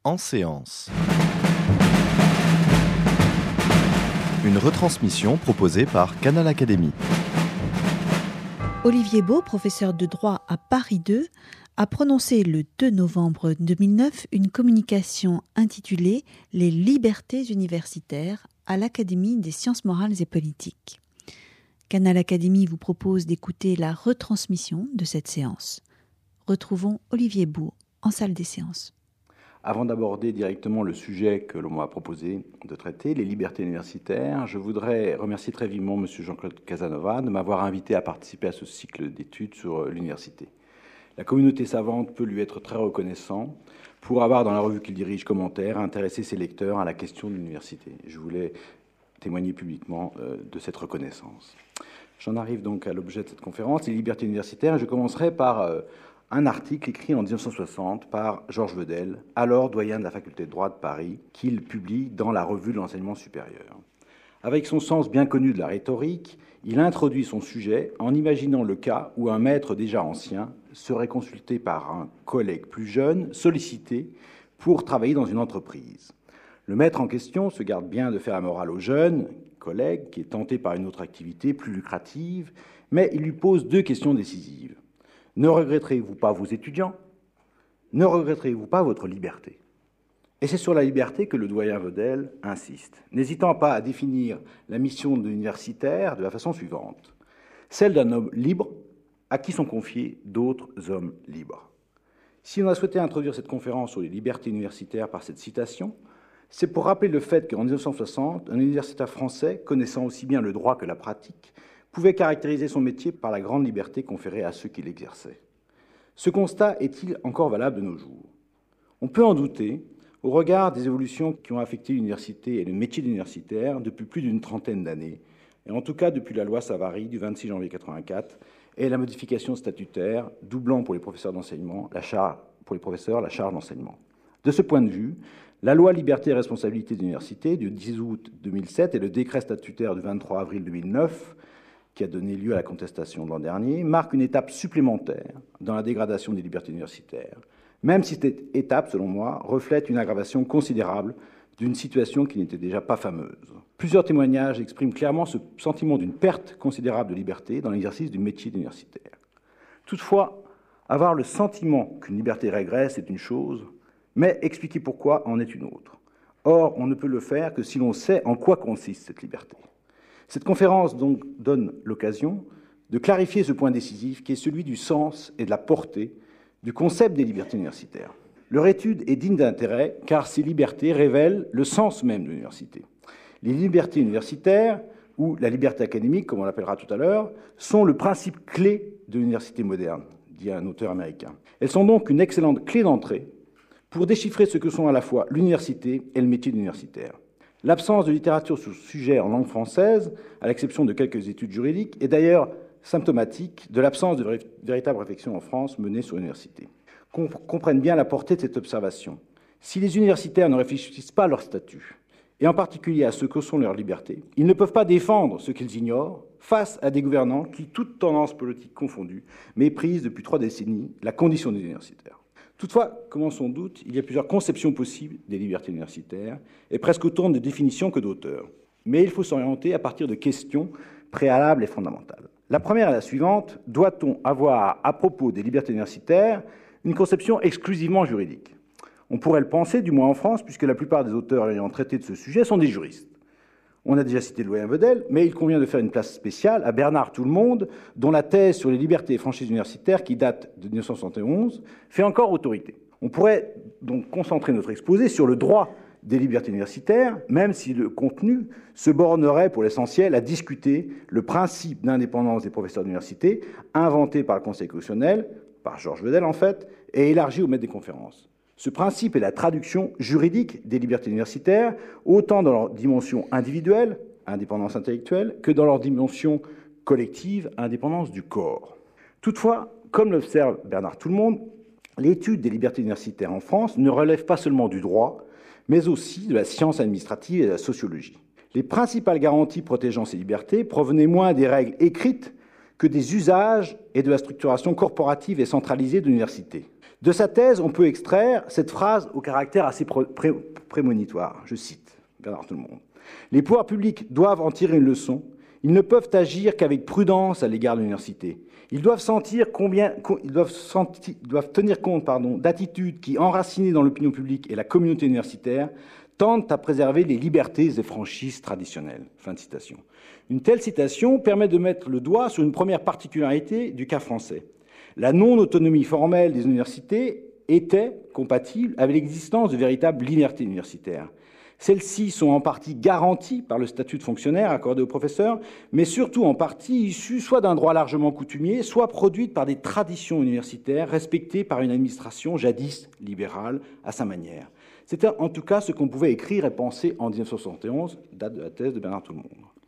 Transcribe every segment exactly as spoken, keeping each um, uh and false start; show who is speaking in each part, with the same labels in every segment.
Speaker 1: En séance. Une retransmission proposée par Canal Académie.
Speaker 2: Olivier Beau, professeur de droit à Paris deux, a prononcé le deux novembre deux mille neuf une communication intitulée « Les libertés universitaires » à l'Académie des sciences morales et politiques. Canal Académie vous propose d'écouter la retransmission de cette séance. Retrouvons Olivier Beau en salle des séances.
Speaker 3: Avant d'aborder directement le sujet que l'on m'a proposé de traiter, les libertés universitaires, je voudrais remercier très vivement M. Jean-Claude Casanova de m'avoir invité à participer à ce cycle d'études sur l'université. La communauté savante peut lui être très reconnaissant pour avoir, dans la revue qu'il dirige, Commentaires, intéressé ses lecteurs à la question de l'université. Je voulais témoigner publiquement euh, de cette reconnaissance. J'en arrive donc à l'objet de cette conférence, les libertés universitaires, et je commencerai par euh, un article écrit en dix-neuf cent soixante par Georges Vedel, alors doyen de la faculté de droit de Paris, qu'il publie dans la revue de l'enseignement supérieur. Avec son sens bien connu de la rhétorique, il introduit son sujet en imaginant le cas où un maître déjà ancien serait consulté par un collègue plus jeune, sollicité pour travailler dans une entreprise. Le maître en question se garde bien de faire la morale au jeune collègue qui est tenté par une autre activité plus lucrative, mais il lui pose deux questions décisives. Ne regretterez-vous pas vos étudiants ? Ne regretterez-vous pas votre liberté ? Et c'est sur la liberté que le doyen Vedel insiste, n'hésitant pas à définir la mission de l'universitaire de la façon suivante. Celle d'un homme libre à qui sont confiés d'autres hommes libres. Si on a souhaité introduire cette conférence sur les libertés universitaires par cette citation, c'est pour rappeler le fait qu'en dix-neuf cent soixante, un universitaire français, connaissant aussi bien le droit que la pratique, pouvait caractériser son métier par la grande liberté conférée à ceux qui l'exerçaient. Ce constat est-il encore valable de nos jours ? On peut en douter au regard des évolutions qui ont affecté l'université et le métier d'universitaire depuis plus d'une trentaine d'années, et en tout cas depuis la loi Savary du vingt-six janvier quatre-vingt-quatre et la modification statutaire doublant pour les professeurs d'enseignement la charge, pour les professeurs la charge d'enseignement. De ce point de vue, la loi Liberté et responsabilité de l'université du dix août deux mille sept et le décret statutaire du vingt-trois avril deux mille neuf qui a donné lieu à la contestation de l'an dernier, marque une étape supplémentaire dans la dégradation des libertés universitaires, même si cette étape, selon moi, reflète une aggravation considérable d'une situation qui n'était déjà pas fameuse. Plusieurs témoignages expriment clairement ce sentiment d'une perte considérable de liberté dans l'exercice du métier d'universitaire. Toutefois, avoir le sentiment qu'une liberté régresse est une chose, mais expliquer pourquoi en est une autre. Or, on ne peut le faire que si l'on sait en quoi consiste cette liberté. Cette conférence donc donne l'occasion de clarifier ce point décisif qui est celui du sens et de la portée du concept des libertés universitaires. Leur étude est digne d'intérêt car ces libertés révèlent le sens même de l'université. Les libertés universitaires, ou la liberté académique, comme on l'appellera tout à l'heure, sont le principe clé de l'université moderne, dit un auteur américain. Elles sont donc une excellente clé d'entrée pour déchiffrer ce que sont à la fois l'université et le métier d'universitaire. L'absence de littérature sur ce sujet en langue française, à l'exception de quelques études juridiques, est d'ailleurs symptomatique de l'absence de véritable réflexion en France menée sur l'université. Qu'on comprenne bien la portée de cette observation. Si les universitaires ne réfléchissent pas à leur statut, et en particulier à ce que sont leurs libertés, ils ne peuvent pas défendre ce qu'ils ignorent face à des gouvernants qui, toutes tendances politiques confondues, méprisent depuis trois décennies la condition des universitaires. Toutefois, comme on s'en doute, il y a plusieurs conceptions possibles des libertés universitaires, et presque autant de définitions que d'auteurs. Mais il faut s'orienter à partir de questions préalables et fondamentales. La première est la suivante. Doit-on avoir, à propos des libertés universitaires, une conception exclusivement juridique ? On pourrait le penser, du moins en France, puisque la plupart des auteurs ayant traité de ce sujet sont des juristes. On a déjà cité le doyen Vedel, mais il convient de faire une place spéciale à Bernard Tout-le-Monde, dont la thèse sur les libertés et franchises universitaires, qui date de dix-neuf cent soixante et onze, fait encore autorité. On pourrait donc concentrer notre exposé sur le droit des libertés universitaires, même si le contenu se bornerait pour l'essentiel à discuter le principe d'indépendance des professeurs d'université, inventé par le Conseil constitutionnel, par Georges Vedel en fait, et élargi au maître des conférences. Ce principe est la traduction juridique des libertés universitaires, autant dans leur dimension individuelle, indépendance intellectuelle, que dans leur dimension collective, indépendance du corps. Toutefois, comme l'observe Bernard Tout-le-Monde, l'étude des libertés universitaires en France ne relève pas seulement du droit, mais aussi de la science administrative et de la sociologie. Les principales garanties protégeant ces libertés provenaient moins des règles écrites que des usages et de la structuration corporative et centralisée de l'université. De sa thèse, on peut extraire cette phrase au caractère assez pré prémonitoire. Je cite Bernard Tout-le-Monde. « Les pouvoirs publics doivent en tirer une leçon. Ils ne peuvent agir qu'avec prudence à l'égard de l'université. Ils doivent, sentir combien, ils doivent, sentir, doivent tenir compte d'attitudes qui, enracinées dans l'opinion publique et la communauté universitaire, tentent à préserver les libertés et franchises traditionnelles. » Fin de citation. Une telle citation permet de mettre le doigt sur une première particularité du cas français. La non-autonomie formelle des universités était compatible avec l'existence de véritables libertés universitaires. Celles-ci sont en partie garanties par le statut de fonctionnaire accordé aux professeurs, mais surtout en partie issues soit d'un droit largement coutumier, soit produites par des traditions universitaires respectées par une administration jadis libérale à sa manière. C'était en tout cas ce qu'on pouvait écrire et penser en dix-neuf cent soixante et onze, date de la thèse de Bernard Tout-le-Monde.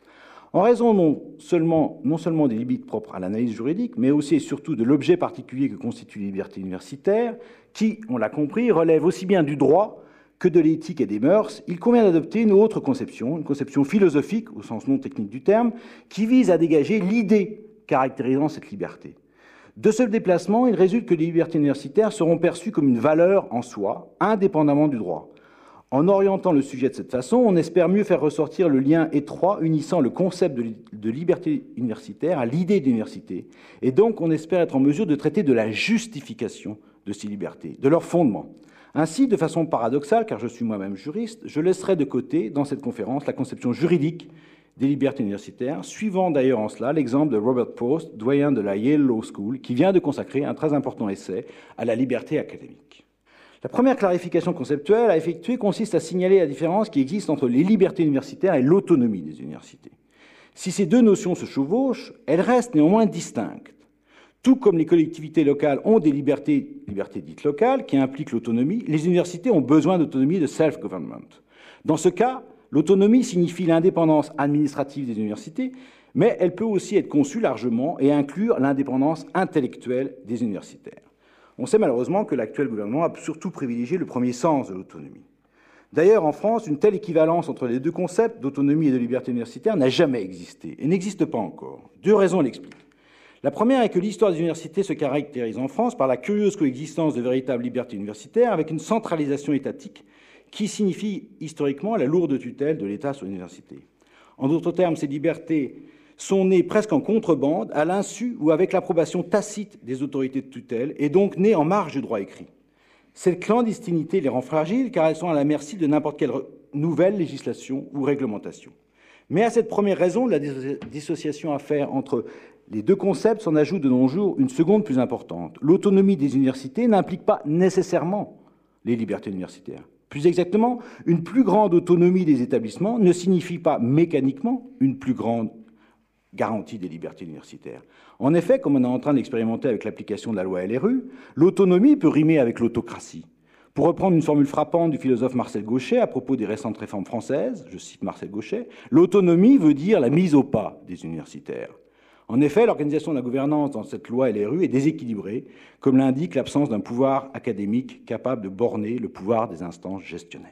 Speaker 3: En raison non seulement, non seulement des limites propres à l'analyse juridique, mais aussi et surtout de l'objet particulier que constitue les libertés universitaires, qui, on l'a compris, relève aussi bien du droit que de l'éthique et des mœurs, il convient d'adopter une autre conception, une conception philosophique, au sens non technique du terme, qui vise à dégager l'idée caractérisant cette liberté. De ce déplacement, il résulte que les libertés universitaires seront perçues comme une valeur en soi, indépendamment du droit. En orientant le sujet de cette façon, on espère mieux faire ressortir le lien étroit unissant le concept de, de liberté universitaire à l'idée d'université, et donc on espère être en mesure de traiter de la justification de ces libertés, de leur fondement. Ainsi, de façon paradoxale, car je suis moi-même juriste, je laisserai de côté, dans cette conférence, la conception juridique des libertés universitaires, suivant d'ailleurs en cela l'exemple de Robert Post, doyen de la Yale Law School, qui vient de consacrer un très important essai à la liberté académique. La première clarification conceptuelle à effectuer consiste à signaler la différence qui existe entre les libertés universitaires et l'autonomie des universités. Si ces deux notions se chevauchent, elles restent néanmoins distinctes. Tout comme les collectivités locales ont des libertés, libertés dites locales, qui impliquent l'autonomie, les universités ont besoin d'autonomie de self-government. Dans ce cas, l'autonomie signifie l'indépendance administrative des universités, mais elle peut aussi être conçue largement et inclure l'indépendance intellectuelle des universitaires. On sait malheureusement que l'actuel gouvernement a surtout privilégié le premier sens de l'autonomie. D'ailleurs, en France, une telle équivalence entre les deux concepts d'autonomie et de liberté universitaire n'a jamais existé et n'existe pas encore. Deux raisons l'expliquent. La première est que l'histoire des universités se caractérise en France par la curieuse coexistence de véritables libertés universitaires avec une centralisation étatique qui signifie historiquement la lourde tutelle de l'État sur l'université. En d'autres termes, ces libertés sont nées presque en contrebande, à l'insu ou avec l'approbation tacite des autorités de tutelle, et donc nées en marge du droit écrit. Cette clandestinité les rend fragiles car elles sont à la merci de n'importe quelle nouvelle législation ou réglementation. Mais à cette première raison, la dissociation à faire entre les deux concepts s'en ajoute de nos jours une seconde plus importante. L'autonomie des universités n'implique pas nécessairement les libertés universitaires. Plus exactement, une plus grande autonomie des établissements ne signifie pas mécaniquement une plus grande garantie des libertés universitaires. En effet, comme on est en train d'expérimenter avec l'application de la loi L R U, l'autonomie peut rimer avec l'autocratie. Pour reprendre une formule frappante du philosophe Marcel Gauchet à propos des récentes réformes françaises, je cite Marcel Gauchet, l'autonomie veut dire la mise au pas des universitaires. En effet, l'organisation de la gouvernance dans cette loi L R U est déséquilibrée, comme l'indique l'absence d'un pouvoir académique capable de borner le pouvoir des instances gestionnaires.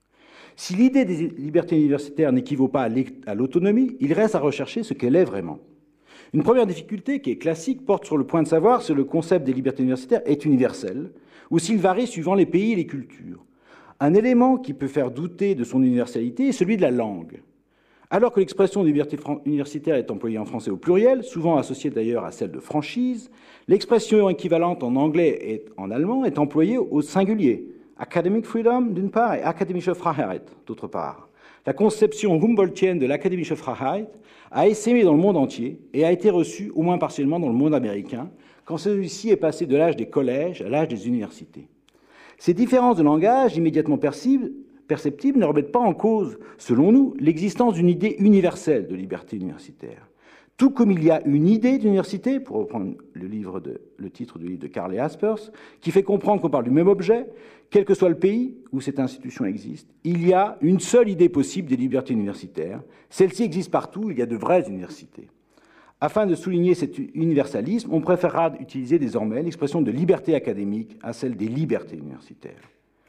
Speaker 3: Si l'idée des libertés universitaires n'équivaut pas à l'autonomie, il reste à rechercher ce qu'elle est vraiment. Une première difficulté, qui est classique, porte sur le point de savoir si le concept des libertés universitaires est universel ou s'il varie suivant les pays et les cultures. Un élément qui peut faire douter de son universalité est celui de la langue. Alors que l'expression de liberté universitaire est employée en français au pluriel, souvent associée d'ailleurs à celle de franchise, l'expression équivalente en anglais et en allemand est employée au singulier. Academic freedom d'une part et akademische Freiheit d'autre part. La conception Humboldtienne de l'akademische Freiheit a essaimé dans le monde entier et a été reçue, au moins partiellement, dans le monde américain, quand celui-ci est passé de l'âge des collèges à l'âge des universités. Ces différences de langage immédiatement perceptibles perceptibles ne remettent pas en cause, selon nous, l'existence d'une idée universelle de liberté universitaire. Tout comme il y a une idée d'université, pour reprendre le, livre de, le titre du livre de Karl Jaspers, qui fait comprendre qu'on parle du même objet, quel que soit le pays où cette institution existe, il y a une seule idée possible des libertés universitaires. Celle-ci existe partout, il y a de vraies universités. Afin de souligner cet universalisme, on préférera utiliser désormais l'expression de liberté académique à celle des libertés universitaires.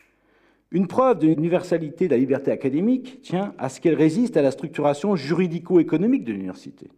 Speaker 3: Une preuve de l'universalité de la liberté académique tient à ce qu'elle résiste à la structuration juridico-économique de l'université.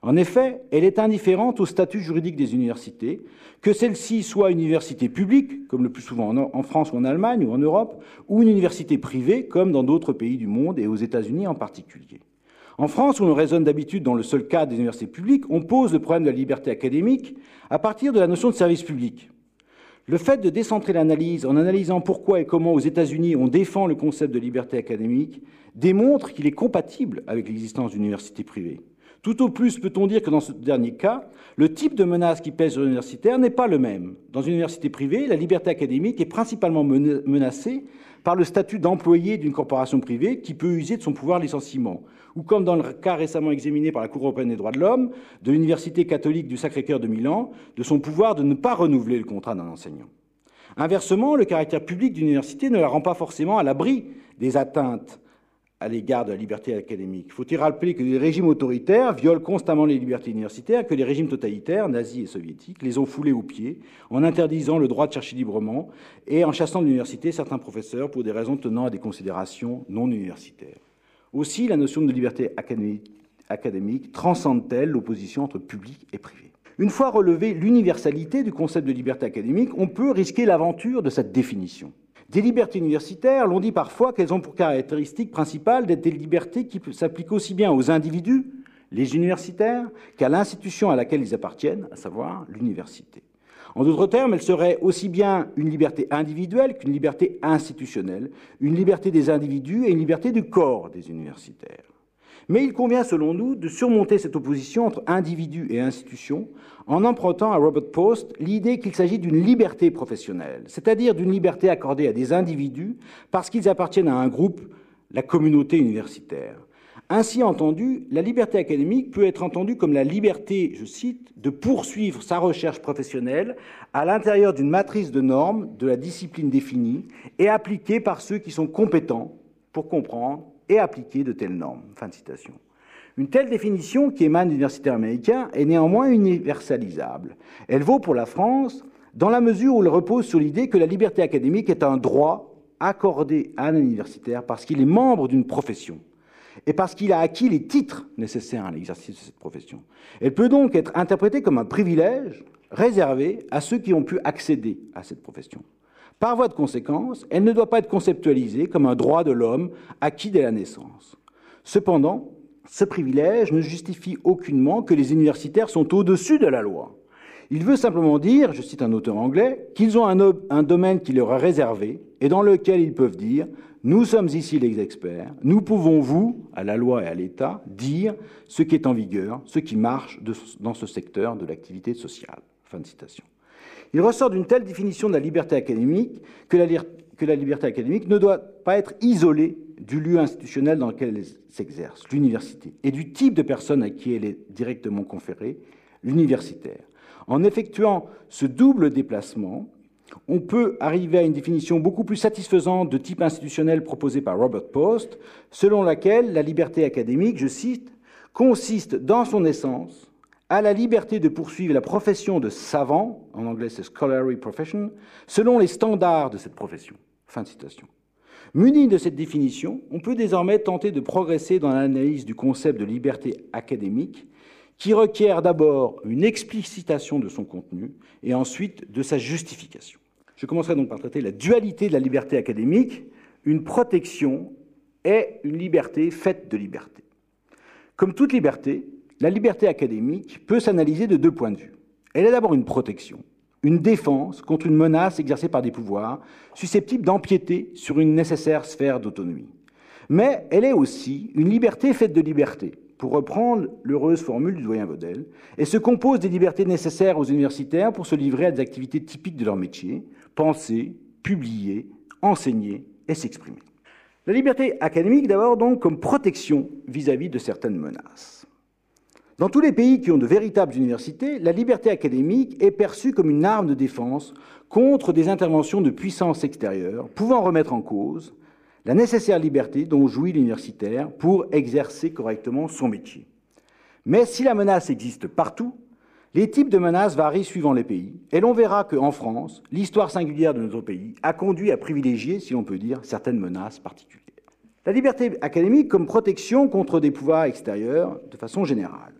Speaker 3: En effet, elle est indifférente au statut juridique des universités, que celle-ci soit une université publique, comme le plus souvent en France ou en Allemagne ou en Europe, ou une université privée, comme dans d'autres pays du monde et aux États-Unis en particulier. En France, où l'on raisonne d'habitude dans le seul cadre des universités publiques, on pose le problème de la liberté académique à partir de la notion de service public. Le fait de décentrer l'analyse en analysant pourquoi et comment aux États-Unis on défend le concept de liberté académique démontre qu'il est compatible avec l'existence d'une université privée. Tout au plus peut-on dire que dans ce dernier cas, le type de menace qui pèse sur l'universitaire n'est pas le même. Dans une université privée, la liberté académique est principalement menacée par le statut d'employé d'une corporation privée qui peut user de son pouvoir de licenciement. Ou comme dans le cas récemment examiné par la Cour européenne des droits de l'homme, de l'Université catholique du Sacré-Cœur de Milan, de son pouvoir de ne pas renouveler le contrat d'un enseignant. Inversement, le caractère public d'une université ne la rend pas forcément à l'abri des atteintes à l'égard de la liberté académique. Faut-il rappeler que les régimes autoritaires violent constamment les libertés universitaires, que les régimes totalitaires, nazis et soviétiques, les ont foulés aux pieds en interdisant le droit de chercher librement et en chassant de l'université certains professeurs pour des raisons tenant à des considérations non universitaires. Aussi, la notion de liberté académique, académique transcende-t-elle l'opposition entre public et privé. Une fois relevée l'universalité du concept de liberté académique, on peut risquer l'aventure de cette définition. Des libertés universitaires, l'on dit parfois qu'elles ont pour caractéristique principale d'être des libertés qui s'appliquent aussi bien aux individus, les universitaires, qu'à l'institution à laquelle ils appartiennent, à savoir l'université. En d'autres termes, elles seraient aussi bien une liberté individuelle qu'une liberté institutionnelle, une liberté des individus et une liberté du corps des universitaires. Mais il convient, selon nous, de surmonter cette opposition entre individu et institution en empruntant à Robert Post l'idée qu'il s'agit d'une liberté professionnelle, c'est-à-dire d'une liberté accordée à des individus parce qu'ils appartiennent à un groupe, la communauté universitaire. Ainsi entendu, la liberté académique peut être entendue comme la liberté, je cite, de poursuivre sa recherche professionnelle à l'intérieur d'une matrice de normes de la discipline définie et appliquée par ceux qui sont compétents pour comprendre et appliquer de telles normes. Fin de citation. Une telle définition, qui émane d'universitaires américains, est néanmoins universalisable. Elle vaut pour la France dans la mesure où elle repose sur l'idée que la liberté académique est un droit accordé à un universitaire parce qu'il est membre d'une profession et parce qu'il a acquis les titres nécessaires à l'exercice de cette profession. Elle peut donc être interprétée comme un privilège réservé à ceux qui ont pu accéder à cette profession. Par voie de conséquence, elle ne doit pas être conceptualisée comme un droit de l'homme acquis dès la naissance. Cependant, ce privilège ne justifie aucunement que les universitaires sont au-dessus de la loi. Il veut simplement dire, je cite un auteur anglais, qu'ils ont un, un domaine qui leur est réservé et dans lequel ils peuvent dire « Nous sommes ici les experts, nous pouvons vous, à la loi et à l'État, dire ce qui est en vigueur, ce qui marche de, dans ce secteur de l'activité sociale. » Fin de citation. Il ressort d'une telle définition de la liberté académique que la, que la liberté académique ne doit pas être isolée du lieu institutionnel dans lequel elle s'exerce, l'université, et du type de personne à qui elle est directement conférée, l'universitaire. En effectuant ce double déplacement, on peut arriver à une définition beaucoup plus satisfaisante de type institutionnel proposée par Robert Post, selon laquelle la liberté académique, je cite, consiste dans son essence à la liberté de poursuivre la profession de savant, en anglais c'est scholarly profession, selon les standards de cette profession. Fin de citation. Muni de cette définition, on peut désormais tenter de progresser dans l'analyse du concept de liberté académique, qui requiert d'abord une explicitation de son contenu et ensuite de sa justification. Je commencerai donc par traiter la dualité de la liberté académique, une protection et une liberté faite de liberté. Comme toute liberté, la liberté académique peut s'analyser de deux points de vue. Elle est d'abord une protection, une défense contre une menace exercée par des pouvoirs susceptibles d'empiéter sur une nécessaire sphère d'autonomie. Mais elle est aussi une liberté faite de liberté, pour reprendre l'heureuse formule du doyen Vaudel, et se compose des libertés nécessaires aux universitaires pour se livrer à des activités typiques de leur métier, penser, publier, enseigner et s'exprimer. La liberté académique d'abord donc comme protection vis-à-vis de certaines menaces. Dans tous les pays qui ont de véritables universités, la liberté académique est perçue comme une arme de défense contre des interventions de puissance extérieure pouvant remettre en cause la nécessaire liberté dont jouit l'universitaire pour exercer correctement son métier. Mais si la menace existe partout, les types de menaces varient suivant les pays, et l'on verra qu'en France, l'histoire singulière de notre pays a conduit à privilégier, si l'on peut dire, certaines menaces particulières. La liberté académique comme protection contre des pouvoirs extérieurs de façon générale.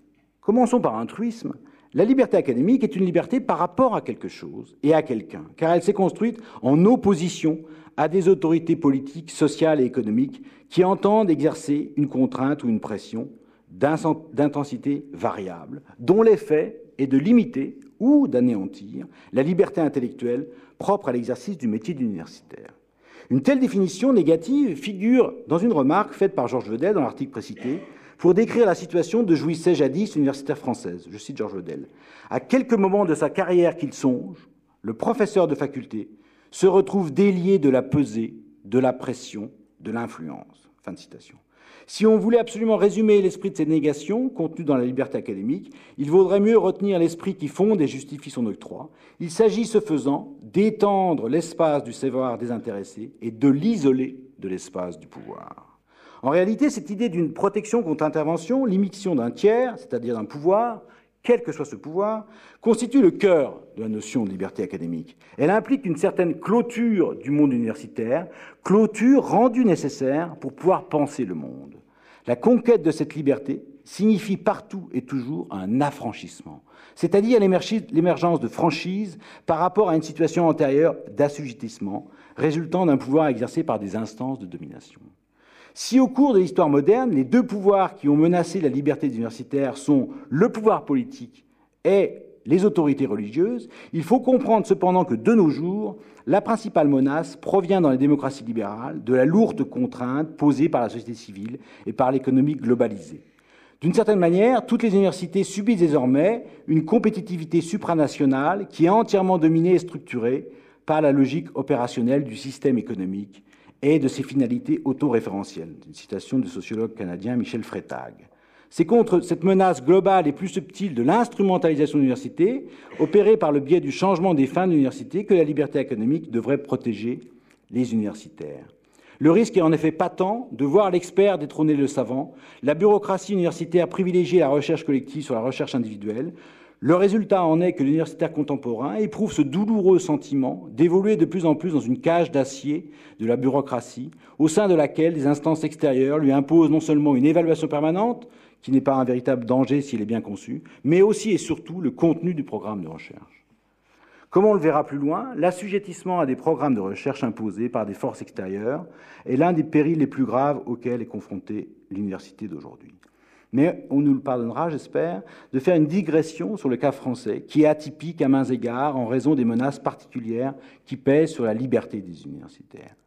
Speaker 3: Commençons par un truisme. La liberté académique est une liberté par rapport à quelque chose et à quelqu'un, car elle s'est construite en opposition à des autorités politiques, sociales et économiques qui entendent exercer une contrainte ou une pression d'intensité variable, dont l'effet est de limiter ou d'anéantir la liberté intellectuelle propre à l'exercice du métier d'universitaire. Une telle définition négative figure dans une remarque faite par Georges Vedel dans l'article précité pour décrire la situation de jouissait jadis l'universitaire française. Je cite Georges Vedel. « À quelques moments de sa carrière qu'il songe, le professeur de faculté se retrouve délié de la pesée, de la pression, de l'influence. » Fin de citation. Si on voulait absolument résumer l'esprit de ces négations contenues dans la liberté académique, il vaudrait mieux retenir l'esprit qui fonde et justifie son octroi. Il s'agit, ce faisant, d'étendre l'espace du savoir désintéressé et de l'isoler de l'espace du pouvoir. En réalité, cette idée d'une protection contre intervention, limitation d'un tiers, c'est-à-dire d'un pouvoir, quel que soit ce pouvoir, constitue le cœur de la notion de liberté académique. Elle implique une certaine clôture du monde universitaire, clôture rendue nécessaire pour pouvoir penser le monde. La conquête de cette liberté signifie partout et toujours un affranchissement, c'est-à-dire l'émergence de franchise par rapport à une situation antérieure d'assujettissement, résultant d'un pouvoir exercé par des instances de domination. Si au cours de l'histoire moderne, les deux pouvoirs qui ont menacé la liberté des universitaires sont le pouvoir politique et les autorités religieuses, il faut comprendre cependant que de nos jours, la principale menace provient dans les démocraties libérales de la lourde contrainte posée par la société civile et par l'économie globalisée. D'une certaine manière, toutes les universités subissent désormais une compétitivité supranationale qui est entièrement dominée et structurée par la logique opérationnelle du système économique et de ses finalités autoréférentielles. Une citation du sociologue canadien Michel Freytag. C'est contre cette menace globale et plus subtile de l'instrumentalisation de l'université, opérée par le biais du changement des fins de l'université, que la liberté académique devrait protéger les universitaires. Le risque est en effet patent de voir l'expert détrôner le savant, la bureaucratie universitaire privilégier la recherche collective sur la recherche individuelle. Le résultat en est que l'universitaire contemporain éprouve ce douloureux sentiment d'évoluer de plus en plus dans une cage d'acier de la bureaucratie, au sein de laquelle les instances extérieures lui imposent non seulement une évaluation permanente, qui n'est pas un véritable danger s'il est bien conçu, mais aussi et surtout le contenu du programme de recherche. Comme on le verra plus loin, l'assujettissement à des programmes de recherche imposés par des forces extérieures est l'un des périls les plus graves auxquels est confrontée l'université d'aujourd'hui. Mais on nous le pardonnera, j'espère, de faire une digression sur le cas français, qui est atypique à mains égards en raison des menaces particulières qui pèsent sur la liberté des universitaires.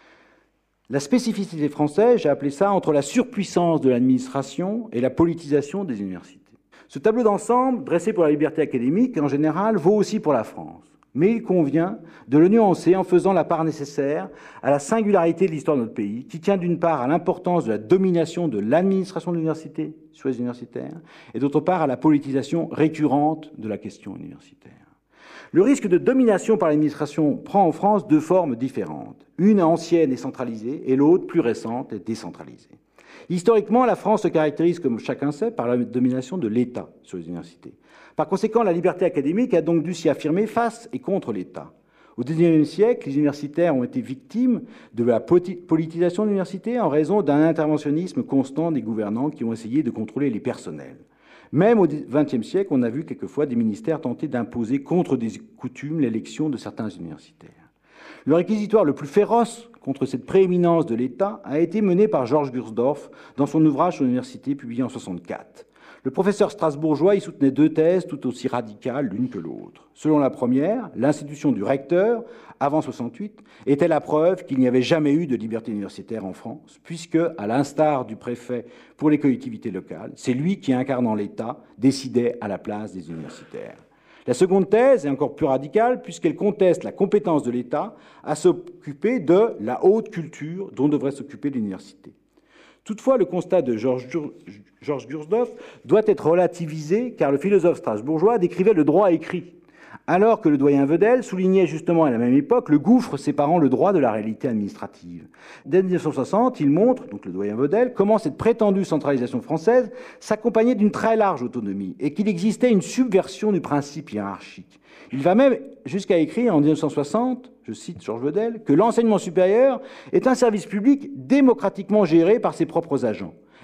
Speaker 3: La spécificité française, j'ai appelé ça, entre la surpuissance de l'administration et la politisation des universités. Ce tableau d'ensemble, dressé pour la liberté académique, en général, vaut aussi pour la France. Mais il convient de le nuancer en faisant la part nécessaire à la singularité de l'histoire de notre pays, qui tient d'une part à l'importance de la domination de l'administration de l'université sur les universitaires, et d'autre part à la politisation récurrente de la question universitaire. Le risque de domination par l'administration prend en France deux formes différentes, une ancienne et centralisée, et l'autre plus récente et décentralisée. Historiquement, la France se caractérise, comme chacun sait, par la domination de l'État sur les universités. Par conséquent, la liberté académique a donc dû s'y affirmer face et contre l'État. Au dix-neuvième siècle, les universitaires ont été victimes de la politisation de l'université en raison d'un interventionnisme constant des gouvernants qui ont essayé de contrôler les personnels. Même au vingtième siècle, on a vu quelquefois des ministères tenter d'imposer contre des coutumes l'élection de certains universitaires. Le réquisitoire le plus féroce contre cette prééminence de l'État a été mené par Georges Gursdorf dans son ouvrage sur l'université publié en soixante-quatre. Le professeur strasbourgeois y soutenait deux thèses tout aussi radicales l'une que l'autre. Selon la première, l'institution du recteur, avant soixante-huit, était la preuve qu'il n'y avait jamais eu de liberté universitaire en France, puisque, à l'instar du préfet pour les collectivités locales, c'est lui qui, incarnant l'État, décidait à la place des universitaires. La seconde thèse est encore plus radicale, puisqu'elle conteste la compétence de l'État à s'occuper de la haute culture dont devrait s'occuper l'université. Toutefois, le constat de Georges Gursdorf doit être relativisé, car le philosophe strasbourgeois décrivait le droit écrit, alors que le doyen Vedel soulignait justement à la même époque le gouffre séparant le droit de la réalité administrative. Dès mille neuf cent soixante, il montre, donc le doyen Vedel, comment cette prétendue centralisation française s'accompagnait d'une très large autonomie et qu'il existait une subversion du principe hiérarchique. Il va même jusqu'à écrire en mille neuf cent soixante, je cite Georges Vedel, que l'enseignement supérieur est un service public démocratiquement géré par ses propres agents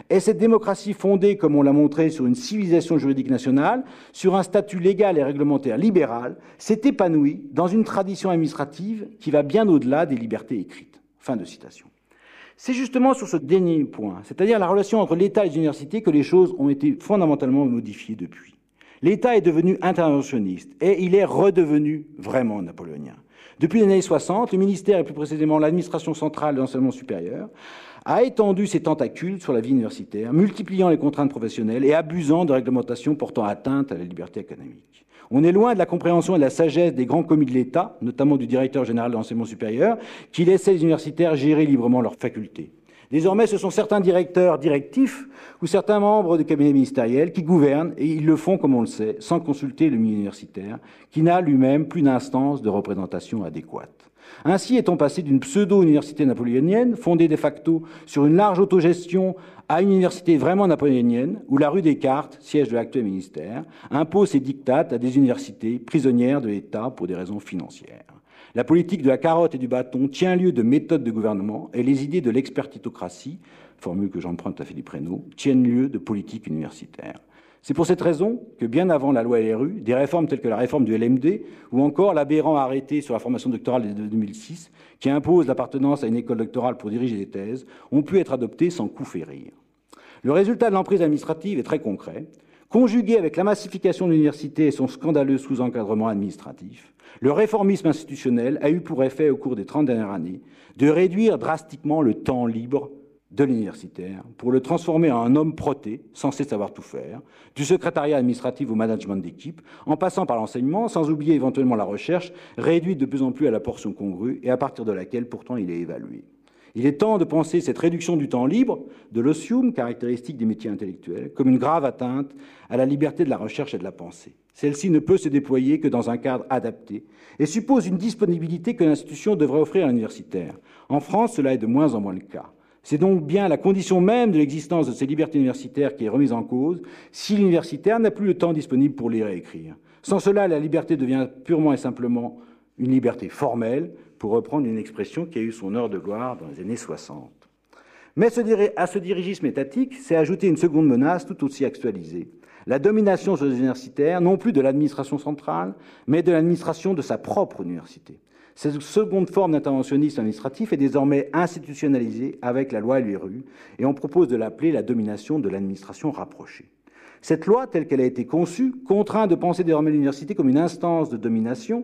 Speaker 3: Et cette démocratie fondée, comme on l'a montré, sur une civilisation juridique nationale, sur un statut légal et réglementaire libéral, s'est épanouie dans une tradition administrative qui va bien au-delà des libertés écrites. Fin de citation. C'est justement sur ce dernier point, c'est-à-dire la relation entre l'État et les universités, que les choses ont été fondamentalement modifiées depuis. L'État est devenu interventionniste et il est redevenu vraiment napoléonien. Depuis les années soixante, le ministère, et plus précisément l'administration centrale de l'enseignement supérieur, a étendu ses tentacules sur la vie universitaire, multipliant les contraintes professionnelles et abusant de réglementations portant atteinte à la liberté académique. On est loin de la compréhension et de la sagesse des grands commis de l'État, notamment du directeur général de l'enseignement supérieur, qui laissait les universitaires gérer librement leurs facultés. Désormais, ce sont certains directeurs directifs ou certains membres du cabinet ministériel qui gouvernent, et ils le font, comme on le sait, sans consulter le milieu universitaire, qui n'a lui-même plus d'instance de représentation adéquate. Ainsi est-on passé d'une pseudo-université napoléonienne, fondée de facto sur une large autogestion, à une université vraiment napoléonienne, où la rue Descartes, siège de l'actuel ministère, impose ses dictates à des universités prisonnières de l'État pour des raisons financières. La politique de la carotte et du bâton tient lieu de méthode de gouvernement et les idées de l'expertitocratie, formule que j'emprunte à Philippe Reynaud, tiennent lieu de politique universitaire. C'est pour cette raison que, bien avant la loi L R U, des réformes telles que la réforme du L M D ou encore l'aberrant arrêté sur la formation doctorale de deux mille six, qui impose l'appartenance à une école doctorale pour diriger des thèses, ont pu être adoptées sans coup férir. Le résultat de l'emprise administrative est très concret. Conjugué avec la massification de l'université et son scandaleux sous-encadrement administratif, le réformisme institutionnel a eu pour effet, au cours des trente dernières années, de réduire drastiquement le temps libre de l'universitaire pour le transformer en un homme protté, censé savoir tout faire, du secrétariat administratif au management d'équipe, en passant par l'enseignement, sans oublier éventuellement la recherche, réduite de plus en plus à la portion congrue et à partir de laquelle pourtant il est évalué. Il est temps de penser cette réduction du temps libre, de l'osium, caractéristique des métiers intellectuels, comme une grave atteinte à la liberté de la recherche et de la pensée. Celle-ci ne peut se déployer que dans un cadre adapté et suppose une disponibilité que l'institution devrait offrir à l'universitaire. En France, cela est de moins en moins le cas. C'est donc bien la condition même de l'existence de ces libertés universitaires qui est remise en cause si l'universitaire n'a plus le temps disponible pour lire et écrire. Sans cela, la liberté devient purement et simplement une liberté formelle, pour reprendre une expression qui a eu son heure de gloire dans les années soixante. Mais à ce dirigisme étatique s'est ajoutée une seconde menace tout aussi actualisée, la domination sur les universitaires, non plus de l'administration centrale, mais de l'administration de sa propre université. Cette seconde forme d'interventionnisme administratif est désormais institutionnalisée avec la loi L R U, et on propose de l'appeler la domination de l'administration rapprochée. Cette loi, telle qu'elle a été conçue, contraint de penser désormais l'université comme une instance de domination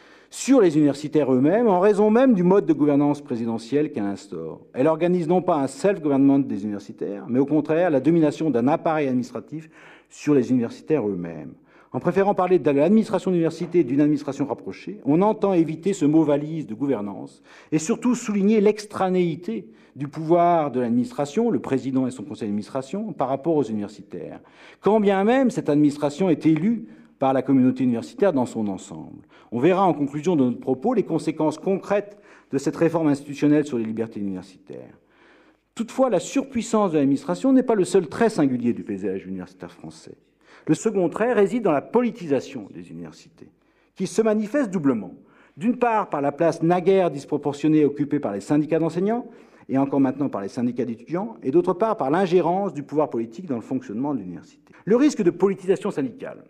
Speaker 3: sur les universitaires eux-mêmes, en raison même du mode de gouvernance présidentielle qu'elle instaure. Elle organise non pas un self-government des universitaires, mais au contraire la domination d'un appareil administratif sur les universitaires eux-mêmes. En préférant parler de l'administration d'université et d'une administration rapprochée, on entend éviter ce mot valise de gouvernance et surtout souligner l'extranéité du pouvoir de l'administration, le président et son conseil d'administration, par rapport aux universitaires. Quand bien même cette administration est élue par la communauté universitaire dans son ensemble. On verra en conclusion de notre propos les conséquences concrètes de cette réforme institutionnelle sur les libertés universitaires. Toutefois, la surpuissance de l'administration n'est pas le seul trait singulier du paysage universitaire français. Le second trait réside dans la politisation des universités, qui se manifeste doublement. D'une part, par la place naguère disproportionnée occupée par les syndicats d'enseignants, et encore maintenant par les syndicats d'étudiants, et d'autre part par l'ingérence du pouvoir politique dans le fonctionnement de l'université. Le risque de politisation syndicale,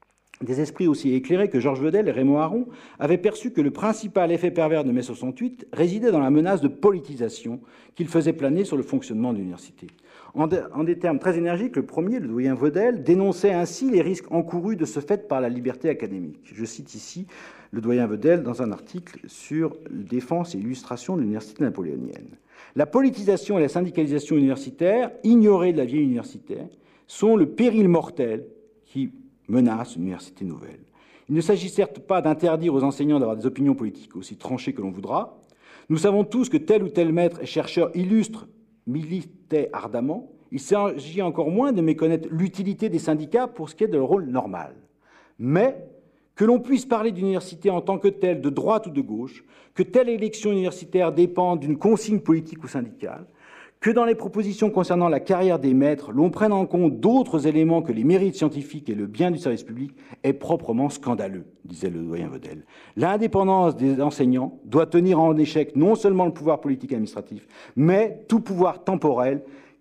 Speaker 3: des esprits aussi éclairés que Georges Vedel et Raymond Aron avaient perçu que le principal effet pervers de mai soixante-huit résidait dans la menace de politisation qu'il faisait planer sur le fonctionnement de l'université. En, de, en des termes très énergiques, le premier, le doyen Vedel, dénonçait ainsi les risques encourus de ce fait par la liberté académique. Je cite ici le doyen Vedel dans un article sur défense et illustration de l'université napoléonienne. La politisation et la syndicalisation universitaire, ignorées de la vie universitaire, sont le péril mortel qui menace une université nouvelle. Il ne s'agit certes pas d'interdire aux enseignants d'avoir des opinions politiques aussi tranchées que l'on voudra. Nous savons tous que tel ou tel maître et chercheur illustre militait ardemment. Il s'agit encore moins de méconnaître l'utilité des syndicats pour ce qui est de leur rôle normal. Mais que l'on puisse parler d'université en tant que telle, de droite ou de gauche, que telle élection universitaire dépende d'une consigne politique ou syndicale, que dans les propositions concernant la carrière des maîtres, l'on prenne en compte d'autres éléments que les mérites scientifiques et le bien du service public est proprement scandaleux, disait le doyen Vedel. L'indépendance des enseignants doit tenir en échec non seulement le pouvoir politique et administratif, mais tout pouvoir temporel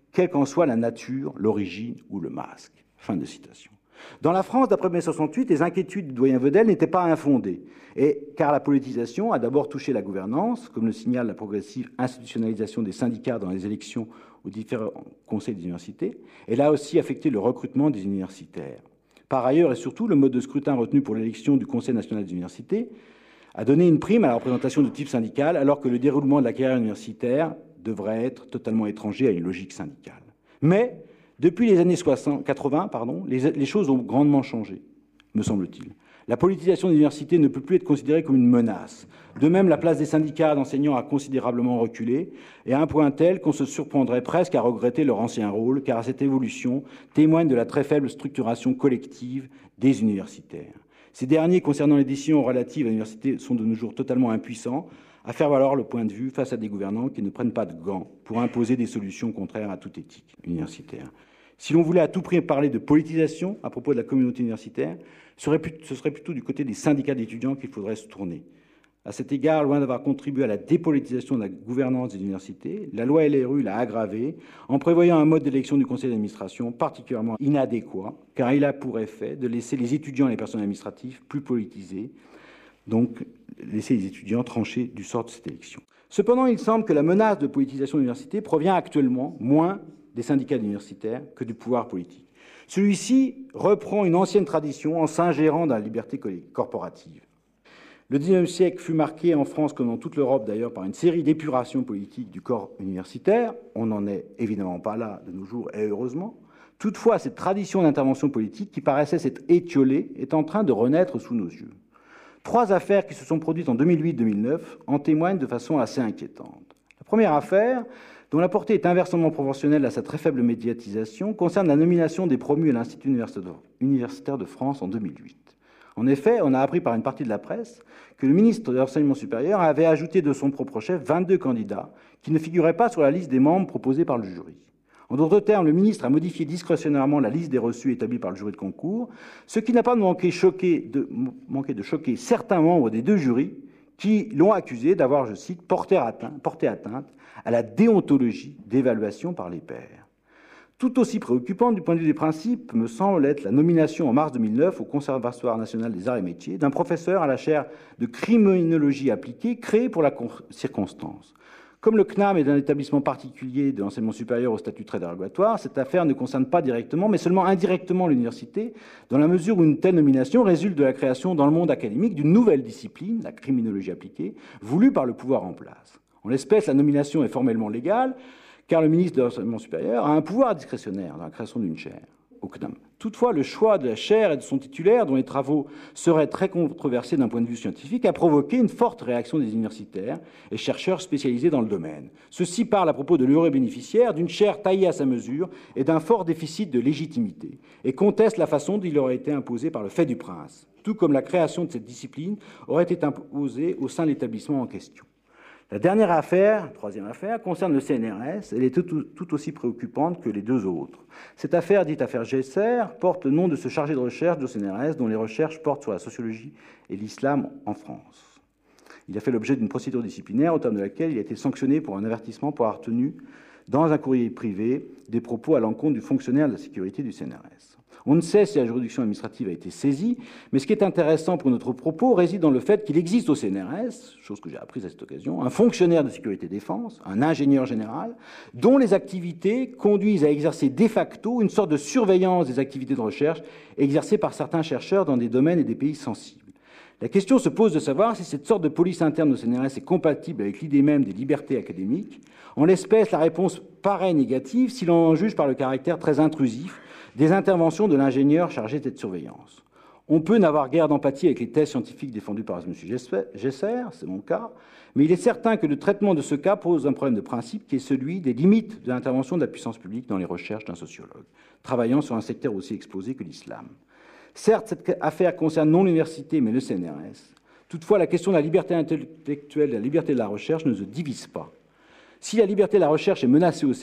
Speaker 3: quelle qu'en soit la nature, l'origine ou le masque. Fin de citation. Dans la France, d'après mai soixante-huit, les inquiétudes du doyen Vedel n'étaient pas infondées, et, car la politisation a d'abord touché la gouvernance, comme le signale la progressive institutionnalisation des syndicats dans les élections aux différents conseils des universités. Elle a aussi affecté le recrutement des universitaires. Par ailleurs et surtout, le mode de scrutin retenu pour l'élection du Conseil national des universités a donné une prime à la représentation de type syndical, alors que le déroulement de la carrière universitaire devrait être totalement étranger à une logique syndicale. Mais, depuis les années soixante, quatre-vingts, pardon, les, les choses ont grandement changé, me semble-t-il. La politisation des universités ne peut plus être considérée comme une menace. De même, la place des syndicats d'enseignants a considérablement reculé, et à un point tel qu'on se surprendrait presque à regretter leur ancien rôle, car cette évolution témoigne de la très faible structuration collective des universitaires. Ces derniers, concernant les décisions relatives à l'université, sont de nos jours totalement impuissants à faire valoir le point de vue face à des gouvernants qui ne prennent pas de gants pour imposer des solutions contraires à toute éthique universitaire. Si l'on voulait à tout prix parler de politisation à propos de la communauté universitaire, ce serait plutôt du côté des syndicats d'étudiants qu'il faudrait se tourner. À cet égard, loin d'avoir contribué à la dépolitisation de la gouvernance des universités, la loi L R U l'a aggravée en prévoyant un mode d'élection du conseil d'administration particulièrement inadéquat, car il a pour effet de laisser les étudiants et les personnels administratifs plus politisés, donc laisser les étudiants trancher du sort de cette élection. Cependant, il semble que la menace de politisation de l'université provient actuellement moins des syndicats universitaires que du pouvoir politique. Celui-ci reprend une ancienne tradition en s'ingérant dans la liberté corporative. Le dix-neuvième siècle fut marqué en France, comme dans toute l'Europe d'ailleurs, par une série d'épurations politiques du corps universitaire. On n'en est évidemment pas là de nos jours, et heureusement. Toutefois, cette tradition d'intervention politique, qui paraissait s'être étiolée, est en train de renaître sous nos yeux. Trois affaires qui se sont produites en deux mille huit deux mille neuf en témoignent de façon assez inquiétante. La première affaire, dont la portée est inversement proportionnelle à sa très faible médiatisation, concerne la nomination des promus à l'Institut universitaire de France en deux mille huit. En effet, on a appris par une partie de la presse que le ministre de l'Enseignement supérieur avait ajouté de son propre chef vingt-deux candidats qui ne figuraient pas sur la liste des membres proposés par le jury. En d'autres termes, le ministre a modifié discrétionnairement la liste des reçus établie par le jury de concours, ce qui n'a pas manqué, choqué de, manqué de choquer certains membres des deux jurys qui l'ont accusé d'avoir, je cite, porté atteinte, porté atteinte à la déontologie d'évaluation par les pairs. Tout aussi préoccupante du point de vue des principes me semble être la nomination en mars deux mille neuf au Conservatoire national des arts et métiers d'un professeur à la chaire de criminologie appliquée créée pour la circonstance. Comme le C N A M est un établissement particulier de l'enseignement supérieur au statut très dérogatoire, cette affaire ne concerne pas directement, mais seulement indirectement l'université, dans la mesure où une telle nomination résulte de la création dans le monde académique d'une nouvelle discipline, la criminologie appliquée, voulue par le pouvoir en place. En l'espèce, la nomination est formellement légale, car le ministre de l'Enseignement supérieur a un pouvoir discrétionnaire dans la création d'une chaire au C N A M. Toutefois, le choix de la chaire et de son titulaire, dont les travaux seraient très controversés d'un point de vue scientifique, a provoqué une forte réaction des universitaires et chercheurs spécialisés dans le domaine. Ceux-ci parlent à propos de l'heureux bénéficiaire, d'une chaire taillée à sa mesure et d'un fort déficit de légitimité, et contestent la façon dont il aurait été imposé par le fait du prince, tout comme la création de cette discipline aurait été imposée au sein de l'établissement en question. La dernière affaire, troisième affaire, concerne le C N R S. Elle est tout, tout aussi préoccupante que les deux autres. Cette affaire, dite affaire Gesser, porte le nom de ce chargé de recherche du C N R S dont les recherches portent sur la sociologie et l'islam en France. Il a fait l'objet d'une procédure disciplinaire au terme de laquelle il a été sanctionné pour un avertissement pour avoir tenu, dans un courrier privé, des propos à l'encontre du fonctionnaire de la sécurité du C N R S. On ne sait si la juridiction administrative a été saisie, mais ce qui est intéressant pour notre propos réside dans le fait qu'il existe au C N R S, chose que j'ai apprise à cette occasion, un fonctionnaire de sécurité défense, un ingénieur général, dont les activités conduisent à exercer de facto une sorte de surveillance des activités de recherche exercées par certains chercheurs dans des domaines et des pays sensibles. La question se pose de savoir si cette sorte de police interne au C N R S est compatible avec l'idée même des libertés académiques. En l'espèce, la réponse paraît négative si l'on en juge par le caractère très intrusif des interventions de l'ingénieur chargé de cette surveillance. On peut n'avoir guère d'empathie avec les thèses scientifiques défendues par M. Gesser, c'est mon cas, mais il est certain que le traitement de ce cas pose un problème de principe qui est celui des limites de l'intervention de la puissance publique dans les recherches d'un sociologue, travaillant sur un secteur aussi exposé que l'islam. Certes, cette affaire concerne non l'université, mais le C N R S. Toutefois, la question de la liberté intellectuelle et de la liberté de la recherche ne se divise pas. Si la liberté de la recherche est menacée au C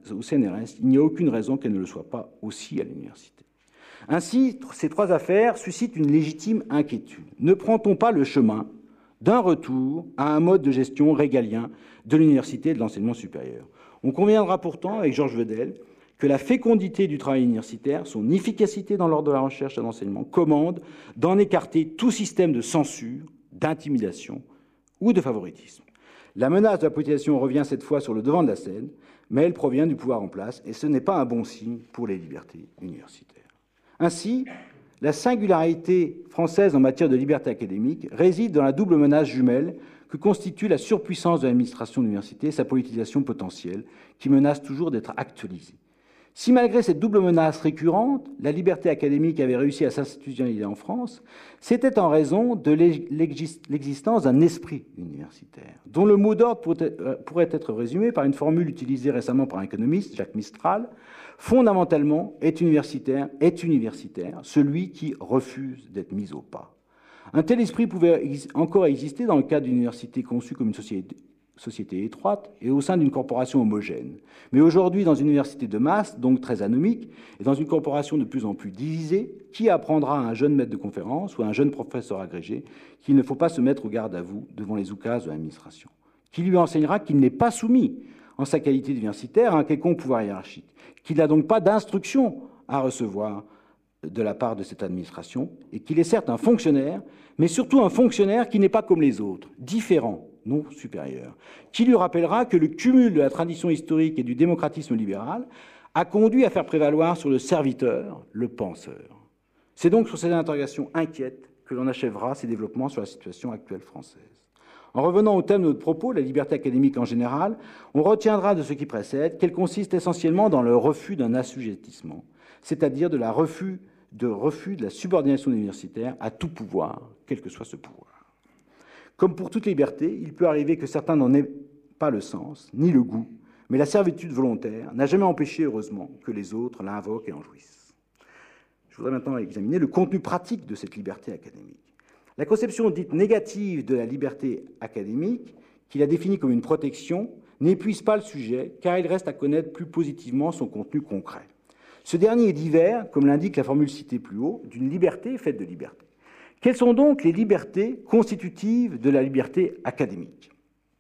Speaker 3: N R S, il n'y a aucune raison qu'elle ne le soit pas aussi à l'université. Ainsi, ces trois affaires suscitent une légitime inquiétude. Ne prend-on pas le chemin d'un retour à un mode de gestion régalien de l'université et de l'enseignement supérieur ? On conviendra pourtant, avec Georges Vedel, que la fécondité du travail universitaire, son efficacité dans l'ordre de la recherche et de l'enseignement, commande d'en écarter tout système de censure, d'intimidation ou de favoritisme. La menace de la politisation revient cette fois sur le devant de la scène, mais elle provient du pouvoir en place, et ce n'est pas un bon signe pour les libertés universitaires. Ainsi, la singularité française en matière de liberté académique réside dans la double menace jumelle que constitue la surpuissance de l'administration de l'université et sa politisation potentielle, qui menace toujours d'être actualisée. Si malgré cette double menace récurrente, la liberté académique avait réussi à s'institutionnaliser en France, c'était en raison de l'existence d'un esprit universitaire, dont le mot d'ordre pourrait être résumé par une formule utilisée récemment par un économiste, Jacques Mistral: fondamentalement, est universitaire, est universitaire celui qui refuse d'être mis au pas. Un tel esprit pouvait encore exister dans le cadre d'une université conçue comme une société, société étroite et au sein d'une corporation homogène. Mais aujourd'hui, dans une université de masse, donc très anomique, et dans une corporation de plus en plus divisée, qui apprendra à un jeune maître de conférence ou à un jeune professeur agrégé qu'il ne faut pas se mettre au garde à vous devant les oukases de l'administration? Qui lui enseignera qu'il n'est pas soumis, en sa qualité d'universitaire, à un quelconque pouvoir hiérarchique, qu'il n'a donc pas d'instruction à recevoir de la part de cette administration, et qu'il est certes un fonctionnaire, mais surtout un fonctionnaire qui n'est pas comme les autres, différent, non supérieur, qui lui rappellera que le cumul de la tradition historique et du démocratisme libéral a conduit à faire prévaloir sur le serviteur le penseur. C'est donc sur ces interrogations inquiètes que l'on achèvera ces développements sur la situation actuelle française. En revenant au thème de notre propos, la liberté académique en général, on retiendra de ce qui précède qu'elle consiste essentiellement dans le refus d'un assujettissement, c'est-à-dire de la refus de refus de la subordination universitaire à tout pouvoir, quel que soit ce pouvoir. Comme pour toute liberté, il peut arriver que certains n'en aient pas le sens, ni le goût, mais la servitude volontaire n'a jamais empêché, heureusement, que les autres l'invoquent et en jouissent. Je voudrais maintenant examiner le contenu pratique de cette liberté académique. La conception dite négative de la liberté académique, qui la définit comme une protection, n'épuise pas le sujet, car il reste à connaître plus positivement son contenu concret. Ce dernier est divers, comme l'indique la formule citée plus haut, d'une liberté faite de liberté. Quelles sont donc les libertés constitutives de la liberté académique?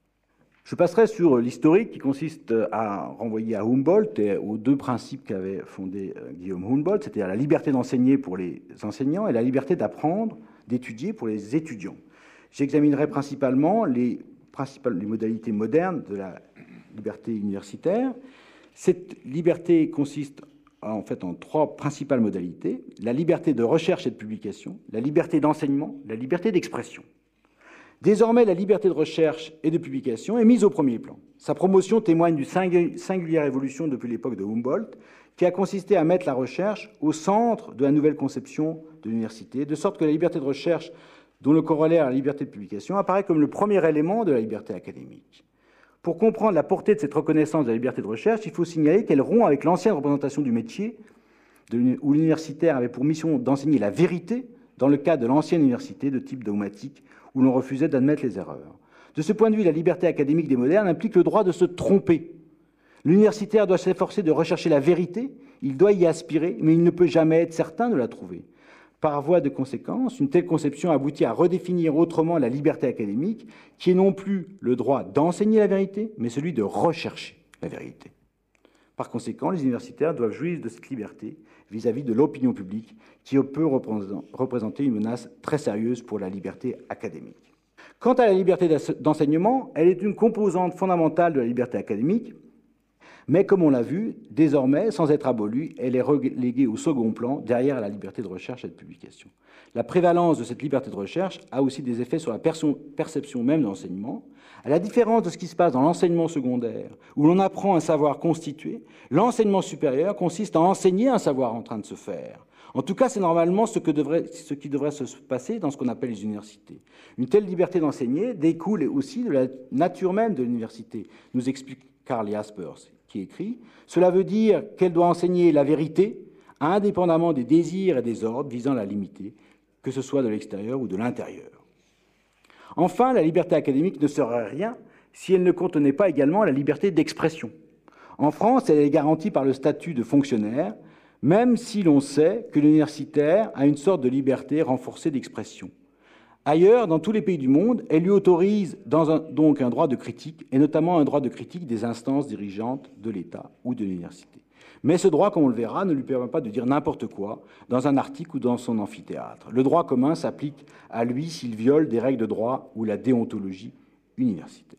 Speaker 3: Je passerai sur l'historique qui consiste à renvoyer à Humboldt et aux deux principes qu'avait fondé Guillaume Humboldt, c'est-à-dire la liberté d'enseigner pour les enseignants et la liberté d'apprendre, d'étudier pour les étudiants. J'examinerai principalement les, principales, les modalités modernes de la liberté universitaire. Cette liberté consiste en fait en trois principales modalités: la liberté de recherche et de publication, la liberté d'enseignement, la liberté d'expression. Désormais, la liberté de recherche et de publication est mise au premier plan. Sa promotion témoigne d'une singulière évolution depuis l'époque de Humboldt, qui a consisté à mettre la recherche au centre de la nouvelle conception de l'université, de sorte que la liberté de recherche, dont le corollaire est la liberté de publication, apparaît comme le premier élément de la liberté académique. Pour comprendre la portée de cette reconnaissance de la liberté de recherche, il faut signaler qu'elle rompt avec l'ancienne représentation du métier, où l'universitaire avait pour mission d'enseigner la vérité dans le cadre de l'ancienne université de type dogmatique, où l'on refusait d'admettre les erreurs. De ce point de vue, la liberté académique des modernes implique le droit de se tromper. L'universitaire doit s'efforcer de rechercher la vérité, il doit y aspirer, mais il ne peut jamais être certain de la trouver. Par voie de conséquence, une telle conception aboutit à redéfinir autrement la liberté académique, qui est non plus le droit d'enseigner la vérité, mais celui de rechercher la vérité. Par conséquent, les universitaires doivent jouir de cette liberté vis-à-vis de l'opinion publique, qui peut représenter une menace très sérieuse pour la liberté académique. Quant à la liberté d'enseignement, elle est une composante fondamentale de la liberté académique, mais comme on l'a vu, désormais, sans être abolie, elle est reléguée au second plan, derrière la liberté de recherche et de publication. La prévalence de cette liberté de recherche a aussi des effets sur la perception même de l'enseignement. À la différence de ce qui se passe dans l'enseignement secondaire, où l'on apprend un savoir constitué, l'enseignement supérieur consiste à enseigner un savoir en train de se faire. En tout cas, c'est normalement ce, que devrait, ce qui devrait se passer dans ce qu'on appelle les universités. Une telle liberté d'enseigner découle aussi de la nature même de l'université, nous explique Karl Jaspers, qui écrit « Cela veut dire qu'elle doit enseigner la vérité, indépendamment des désirs et des ordres visant à la limiter, que ce soit de l'extérieur ou de l'intérieur. » Enfin, la liberté académique ne serait rien si elle ne contenait pas également la liberté d'expression. En France, elle est garantie par le statut de fonctionnaire, même si l'on sait que l'universitaire a une sorte de liberté renforcée d'expression. Ailleurs, dans tous les pays du monde, elle lui autorise dans un, donc un droit de critique, et notamment un droit de critique des instances dirigeantes de l'État ou de l'université. Mais ce droit, comme on le verra, ne lui permet pas de dire n'importe quoi dans un article ou dans son amphithéâtre. Le droit commun s'applique à lui s'il viole des règles de droit ou la déontologie universitaire.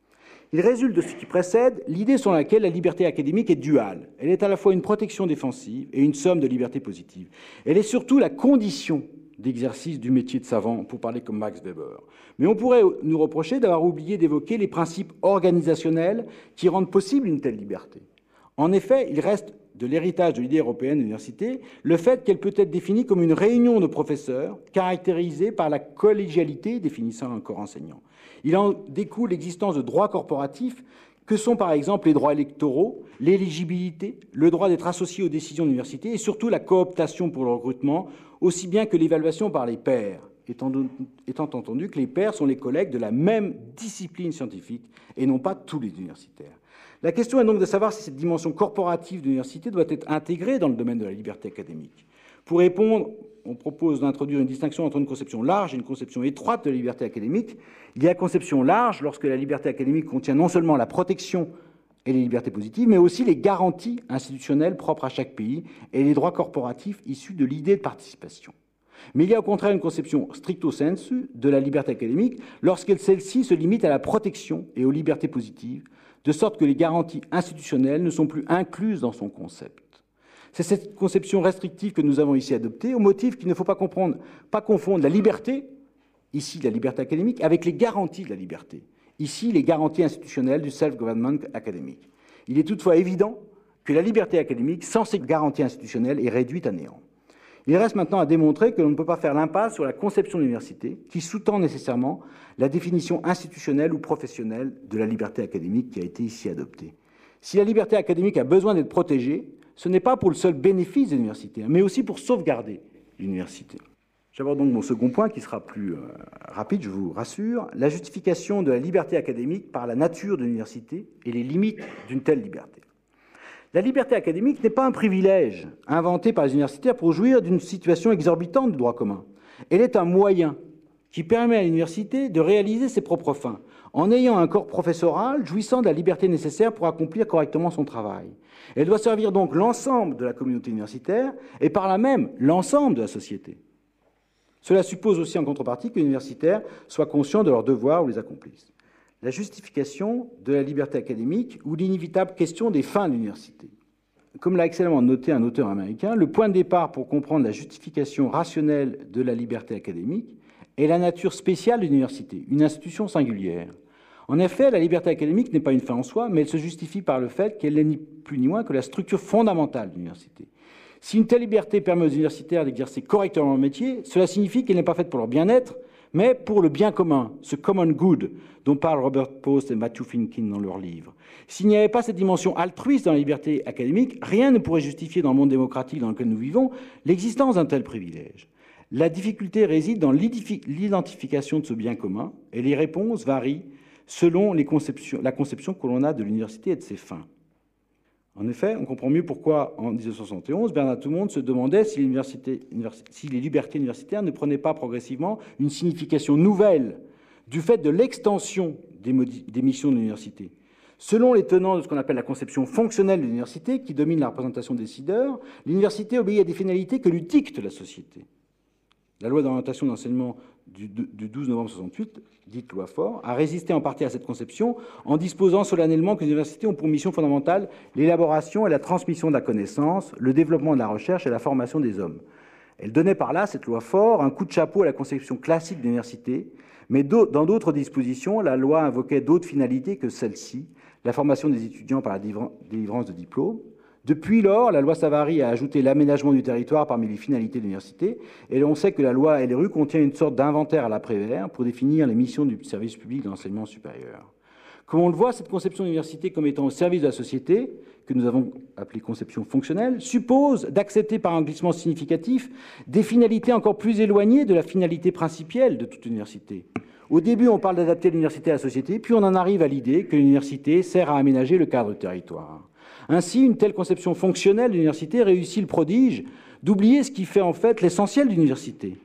Speaker 3: Il résulte de ce qui précède l'idée selon laquelle la liberté académique est duale. Elle est à la fois une protection défensive et une somme de liberté positive. Elle est surtout la condition d'exercice du métier de savant, pour parler comme Max Weber. Mais on pourrait nous reprocher d'avoir oublié d'évoquer les principes organisationnels qui rendent possible une telle liberté. En effet, il reste de l'héritage de l'idée européenne de l'université le fait qu'elle peut être définie comme une réunion de professeurs caractérisée par la collégialité définissant un corps enseignant. Il en découle l'existence de droits corporatifs que sont par exemple les droits électoraux, l'éligibilité, le droit d'être associé aux décisions de l'université et surtout la cooptation pour le recrutement, aussi bien que l'évaluation par les pairs, étant, étant entendu que les pairs sont les collègues de la même discipline scientifique et non pas tous les universitaires. La question est donc de savoir si cette dimension corporative de l'université doit être intégrée dans le domaine de la liberté académique. Pour répondre, on propose d'introduire une distinction entre une conception large et une conception étroite de la liberté académique. Il y a la conception large lorsque la liberté académique contient non seulement la protection et les libertés positives, mais aussi les garanties institutionnelles propres à chaque pays et les droits corporatifs issus de l'idée de participation. Mais il y a au contraire une conception stricto sensu de la liberté académique lorsque celle-ci se limite à la protection et aux libertés positives, de sorte que les garanties institutionnelles ne sont plus incluses dans son concept. C'est cette conception restrictive que nous avons ici adoptée, au motif qu'il ne faut pas, comprendre, pas confondre la liberté, ici la liberté académique, avec les garanties de la liberté, ici les garanties institutionnelles du self-government académique. Il est toutefois évident que la liberté académique, sans ces garanties institutionnelles, est réduite à néant. Il reste maintenant à démontrer que l'on ne peut pas faire l'impasse sur la conception de l'université, qui sous-tend nécessairement la définition institutionnelle ou professionnelle de la liberté académique qui a été ici adoptée. Si la liberté académique a besoin d'être protégée, ce n'est pas pour le seul bénéfice de l'université, mais aussi pour sauvegarder l'université. J'aborde donc mon second point, qui sera plus euh, rapide, je vous rassure, la justification de la liberté académique par la nature de l'université et les limites d'une telle liberté. La liberté académique n'est pas un privilège inventé par les universitaires pour jouir d'une situation exorbitante du droit commun. Elle est un moyen qui permet à l'université de réaliser ses propres fins, en ayant un corps professoral jouissant de la liberté nécessaire pour accomplir correctement son travail. Elle doit servir donc l'ensemble de la communauté universitaire et par là même l'ensemble de la société. Cela suppose aussi en contrepartie que les universitaires soient conscients de leurs devoirs ou les accomplissent. La justification de la liberté académique ou l'inévitable question des fins de l'université. Comme l'a excellemment noté un auteur américain, le point de départ pour comprendre la justification rationnelle de la liberté académique est la nature spéciale de l'université, une institution singulière. En effet, la liberté académique n'est pas une fin en soi, mais elle se justifie par le fait qu'elle n'est ni plus ni moins que la structure fondamentale de l'université. Si une telle liberté permet aux universitaires d'exercer correctement leur métier, cela signifie qu'elle n'est pas faite pour leur bien-être, mais pour le bien commun, ce common good dont parlent Robert Post et Matthew Finkin dans leurs livres. S'il n'y avait pas cette dimension altruiste dans la liberté académique, rien ne pourrait justifier dans le monde démocratique dans lequel nous vivons l'existence d'un tel privilège. La difficulté réside dans l'identification de ce bien commun, et les réponses varient selon les conceptions, la conception que l'on a de l'université et de ses fins. En effet, on comprend mieux pourquoi, en dix-neuf cent soixante et onze, Bernard Tout-le-Monde se demandait si, si les libertés universitaires ne prenaient pas progressivement une signification nouvelle du fait de l'extension des, des missions de l'université. Selon les tenants de ce qu'on appelle la conception fonctionnelle de l'université, qui domine la représentation des décideurs, l'université obéit à des finalités que lui dicte la société. La loi d'orientation d'enseignement du douze novembre soixante-huit, dite loi Faure, a résisté en partie à cette conception en disposant solennellement que les universités ont pour mission fondamentale l'élaboration et la transmission de la connaissance, le développement de la recherche et la formation des hommes. Elle donnait par là, cette loi Faure, un coup de chapeau à la conception classique de l'université, mais dans d'autres dispositions, la loi invoquait d'autres finalités que celle-ci, la formation des étudiants par la délivrance de diplômes. Depuis lors, la loi Savary a ajouté l'aménagement du territoire parmi les finalités de l'université, et on sait que la loi L R U contient une sorte d'inventaire à l'après-vert pour définir les missions du service public de l'enseignement supérieur. Comme on le voit, cette conception de l'université comme étant au service de la société, que nous avons appelée conception fonctionnelle, suppose d'accepter par un glissement significatif des finalités encore plus éloignées de la finalité principielle de toute université. Au début, on parle d'adapter l'université à la société, puis on en arrive à l'idée que l'université sert à aménager le cadre du territoire. Ainsi, une telle conception fonctionnelle de l'université réussit le prodige d'oublier ce qui fait en fait l'essentiel de l'université.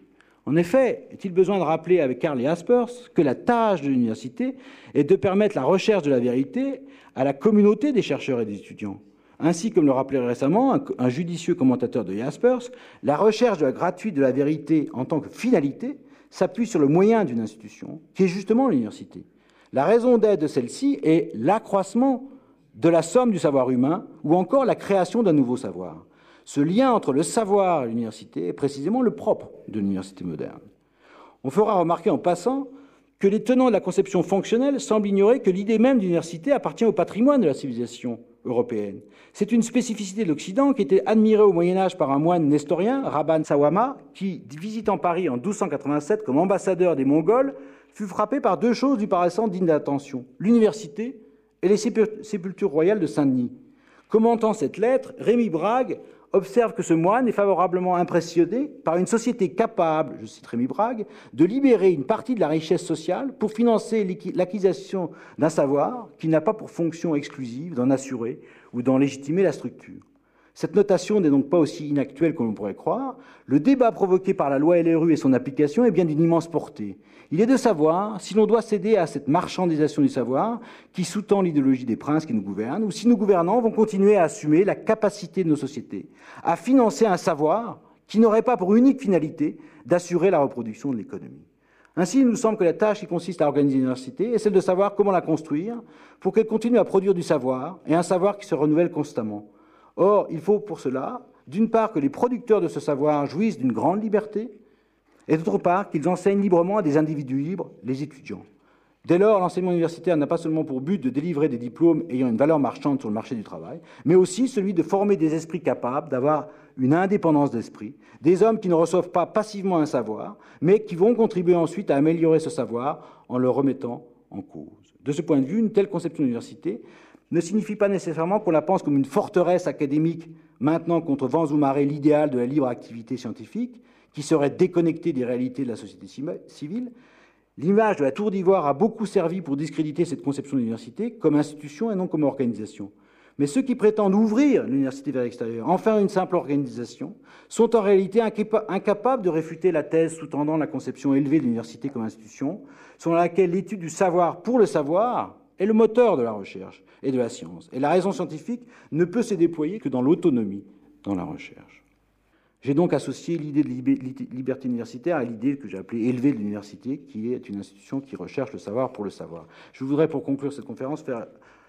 Speaker 3: En effet, est-il besoin de rappeler avec Karl Jaspers que la tâche de l'université est de permettre la recherche de la vérité à la communauté des chercheurs et des étudiants. Ainsi, comme le rappelait récemment un, un judicieux commentateur de Jaspers, la recherche de la gratuite de la vérité en tant que finalité s'appuie sur le moyen d'une institution, qui est justement l'université. La raison d'être de celle-ci est l'accroissement de la somme du savoir humain ou encore la création d'un nouveau savoir. Ce lien entre le savoir et l'université est précisément le propre de l'université moderne. On fera remarquer en passant que les tenants de la conception fonctionnelle semblent ignorer que l'idée même d'université appartient au patrimoine de la civilisation européenne. C'est une spécificité de l'Occident qui était admirée au Moyen-Âge par un moine nestorien, Rabban Sawama, qui, visitant Paris en douze cent quatre-vingt-sept comme ambassadeur des Mongols, fut frappé par deux choses lui paraissant dignes d'attention, l'université et les sépultures royales de Saint-Denis. Commentant cette lettre, Rémy Brague observe que ce moine est favorablement impressionné par une société capable, je cite Rémy Brague, de libérer une partie de la richesse sociale pour financer l'acquisition d'un savoir qui n'a pas pour fonction exclusive d'en assurer ou d'en légitimer la structure. Cette notation n'est donc pas aussi inactuelle que l'on pourrait croire. Le débat provoqué par la loi L R U et son application est bien d'une immense portée. Il est de savoir si l'on doit céder à cette marchandisation du savoir qui sous-tend l'idéologie des princes qui nous gouvernent, ou si nos gouvernants vont continuer à assumer la capacité de nos sociétés à financer un savoir qui n'aurait pas pour unique finalité d'assurer la reproduction de l'économie. Ainsi, il nous semble que la tâche qui consiste à organiser l'université est celle de savoir comment la construire pour qu'elle continue à produire du savoir, et un savoir qui se renouvelle constamment. Or, il faut pour cela, d'une part, que les producteurs de ce savoir jouissent d'une grande liberté, et d'autre part, qu'ils enseignent librement à des individus libres, les étudiants. Dès lors, l'enseignement universitaire n'a pas seulement pour but de délivrer des diplômes ayant une valeur marchande sur le marché du travail, mais aussi celui de former des esprits capables d'avoir une indépendance d'esprit, des hommes qui ne reçoivent pas passivement un savoir, mais qui vont contribuer ensuite à améliorer ce savoir en le remettant en cause. De ce point de vue, une telle conception d'université ne signifie pas nécessairement qu'on la pense comme une forteresse académique maintenant contre vents ou marées l'idéal de la libre activité scientifique, qui serait déconnectée des réalités de la société civile. L'image de la Tour d'Ivoire a beaucoup servi pour discréditer cette conception de l'université comme institution et non comme organisation. Mais ceux qui prétendent ouvrir l'université vers l'extérieur, en faire une simple organisation, sont en réalité incapables de réfuter la thèse sous-tendant la conception élevée de l'université comme institution, selon laquelle l'étude du savoir pour le savoir est le moteur de la recherche et de la science. Et la raison scientifique ne peut se déployer que dans l'autonomie dans la recherche. J'ai donc associé l'idée de liberté universitaire à l'idée que j'ai appelée élevée de l'université, qui est une institution qui recherche le savoir pour le savoir. Je voudrais, pour conclure cette conférence, faire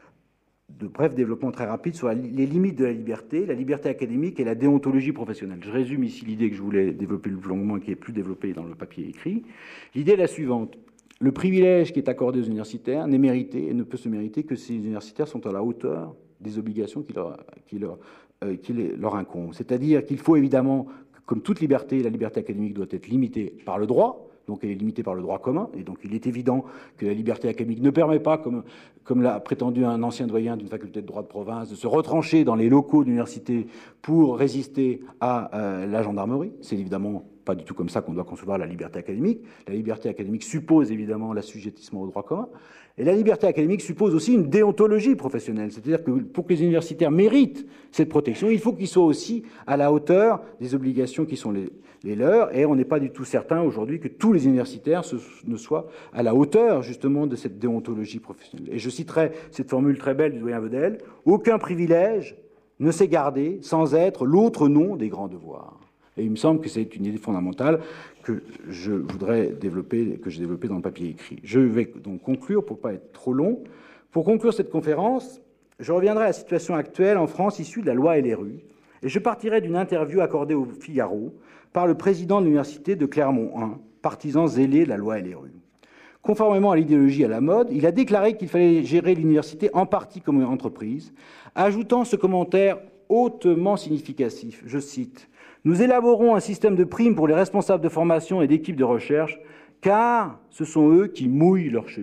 Speaker 3: de brefs développements très rapides sur les limites de la liberté, la liberté académique et la déontologie professionnelle. Je résume ici l'idée que je voulais développer plus longuement et qui est plus développée dans le papier écrit. L'idée est la suivante. Le privilège qui est accordé aux universitaires n'est mérité et ne peut se mériter que si les universitaires sont à la hauteur des obligations qui leur, qui leur, euh, qui les, leur incombent. C'est-à-dire qu'il faut évidemment, comme toute liberté, la liberté académique doit être limitée par le droit, donc elle est limitée par le droit commun, et donc il est évident que la liberté académique ne permet pas, comme, comme l'a prétendu un ancien doyen d'une faculté de droit de province, de se retrancher dans les locaux de l'université pour résister à euh, la gendarmerie. C'est évidemment pas du tout comme ça qu'on doit concevoir la liberté académique. La liberté académique suppose évidemment l'assujettissement au droit commun. Et la liberté académique suppose aussi une déontologie professionnelle. C'est-à-dire que pour que les universitaires méritent cette protection, il faut qu'ils soient aussi à la hauteur des obligations qui sont les, les leurs. Et on n'est pas du tout certain aujourd'hui que tous les universitaires se, ne soient à la hauteur justement de cette déontologie professionnelle. Et je citerai cette formule très belle du doyen Vedel. « Aucun privilège ne s'est gardé sans être l'autre nom des grands devoirs ». Et il me semble que c'est une idée fondamentale que je voudrais développer, que j'ai développée dans le papier écrit. Je vais donc conclure pour ne pas être trop long. Pour conclure cette conférence, je reviendrai à la situation actuelle en France issue de la loi L R U, et je partirai d'une interview accordée au Figaro par le président de l'université de Clermont un, partisan zélé de la loi L R U. Conformément à l'idéologie à la mode, il a déclaré qu'il fallait gérer l'université en partie comme une entreprise, ajoutant ce commentaire hautement significatif, je cite, « Nous élaborons un système de primes pour les responsables de formation et d'équipes de recherche, car ce sont eux qui mouillent leurs chemises. »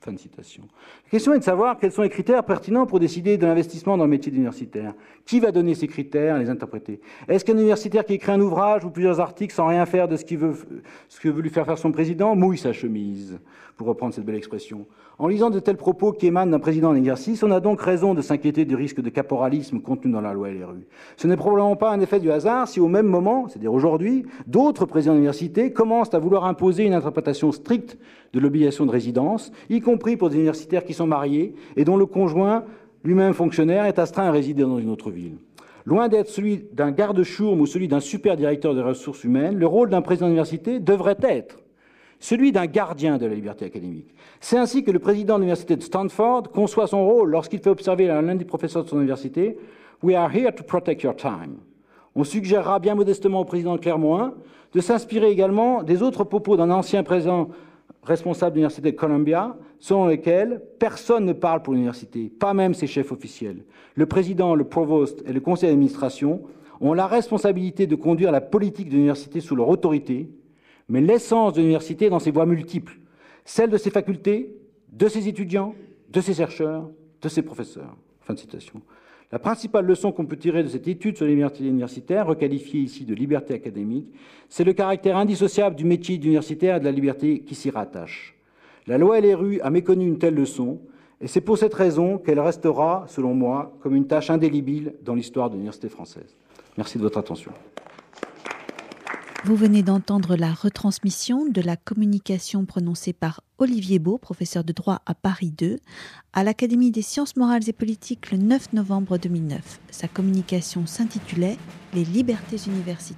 Speaker 3: Fin de citation. La question est de savoir quels sont les critères pertinents pour décider de l'investissement dans le métier d'universitaire. Qui va donner ces critères et les interpréter? Est-ce qu'un universitaire qui écrit un ouvrage ou plusieurs articles sans rien faire de ce, qu'il veut, ce que veut lui faire faire son président mouille sa chemise, pour reprendre cette belle expression? En lisant de tels propos qui émanent d'un président en exercice, on a donc raison de s'inquiéter du risque de caporalisme contenu dans la loi L R U. Ce n'est probablement pas un effet du hasard si au même moment, c'est-à-dire aujourd'hui, d'autres présidents d'université commencent à vouloir imposer une interprétation stricte de l'obligation de résidence, y compris pour des universitaires qui sont mariés et dont le conjoint, lui-même fonctionnaire, est astreint à résider dans une autre ville. Loin d'être celui d'un garde-chourme ou celui d'un super directeur des ressources humaines, le rôle d'un président d'université devrait être celui d'un gardien de la liberté académique. C'est ainsi que le président de l'université de Stanford conçoit son rôle lorsqu'il fait observer à l'un des professeurs de son université « We are here to protect your time ». On suggérera bien modestement au président de Clermont un de s'inspirer également des autres propos d'un ancien président responsable de l'université de Columbia, selon lesquels personne ne parle pour l'université, pas même ses chefs officiels. Le président, le provost et le conseil d'administration ont la responsabilité de conduire la politique de l'université sous leur autorité, mais l'essence de l'université est dans ses voies multiples, celle de ses facultés, de ses étudiants, de ses chercheurs, de ses professeurs. Fin de citation. La principale leçon qu'on peut tirer de cette étude sur les libertés universitaires, requalifiée ici de liberté académique, c'est le caractère indissociable du métier d'universitaire et de la liberté qui s'y rattache. La loi L R U a méconnu une telle leçon, et c'est pour cette raison qu'elle restera, selon moi, comme une tâche indélébile dans l'histoire de l'université française. Merci de votre attention.
Speaker 2: Vous venez d'entendre la retransmission de la communication prononcée par Olivier Beau, professeur de droit à Paris deux, à l'Académie des sciences morales et politiques le neuf novembre deux mille neuf. Sa communication s'intitulait « Les libertés universitaires ».